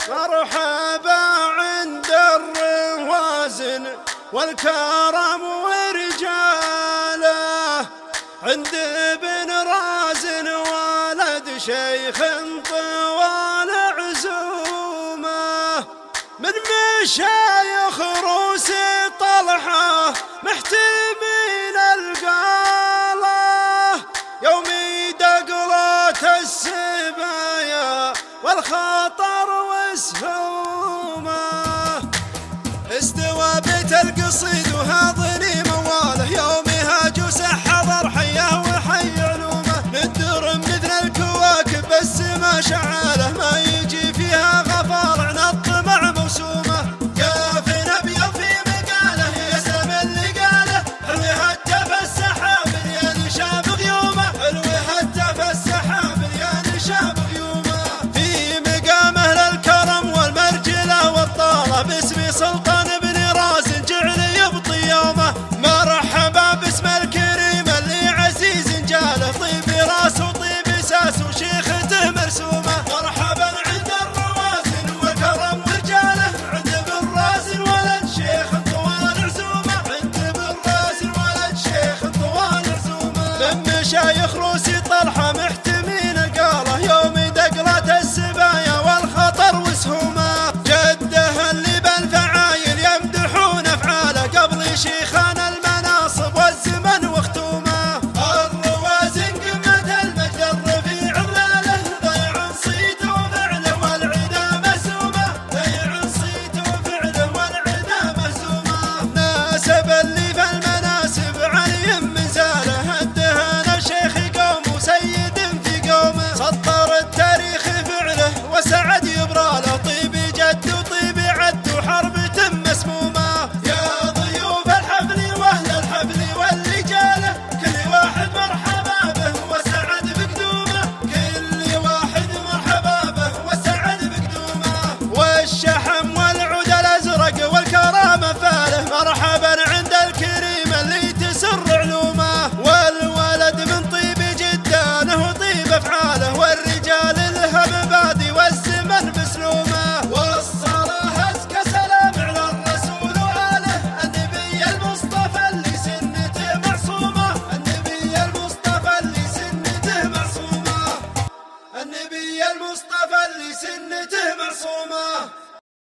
مرحبا عند الروازن والكرم ورجاله، عند ابن رازن ولد شيخ طوال عزومه، من مشايخ روس طلحه محتمين القاله، يوم دقلت السبايا والخطر وسهومه، استوى بيت القصيد وهاضني مواله، يوم هاجوس حضر حيه وحي علومه، ندر مثل الكواكب بس ما شعاله، ما يجي فيها غفار عن الطمع موسومه، كافن ابيض في مقاله يسلم اللي قاله، حلوي هتف السحاب يا نشاب غيومه، حلوي هتف السحاب يا نشاب غيومه، في مقامه للكرم والمرجله والطاله، باسم سلطان بن رازن جعل يبطي يومه، مرحبا باسم الكريم اللي عزيز جاله، طيب راس وطيب ساس وشيخته مرسومه، مرحبا عند الروازن والكرم ورجاله، عند ابن رازن ولد شيخ طوال عزومه، عند ابن رازن ولد شيخ طوال عزومه، من مشايخ روسي طلحه محتمين القاله، يوم دقلت السبايا والخطر وسهومه، جده اللي بالفعايل يمدحون افعاله، قبل شيخان المناصب والزمن واختومه، الروازن قمة المجد الرفيع ظلاله، ضيع صيته وفعله والعدا مهزومه، ضيع صيته وفعله والعدا مهزومه، ناسب اللي في المناسب علي مزاله، الدهان الشيخ قوم وسيد في قومه، سطر التاريخ فعله وسعد يبراله، طيب جد وطيب عد وحربة مسمومه، يا ضيوف الحفل واهل الحفل واللي جاله، كل واحد مرحبا به وسعد بقدومه، كل واحد مرحبا به وسعد بقدومه، والشحم والعود الازرق والكرامه فاله، مرحبا عند الكريم اللي تسر علومه، والولد من طيب جدانه وطيب افعاله، والرجال لها مبادي والزمن بسلومه، والصلاه ازكى سلام على الرسول واله، النبي المصطفى اللي سنته معصومه، النبي المصطفى اللي سنته معصومه، النبي المصطفى اللي سنته معصومه.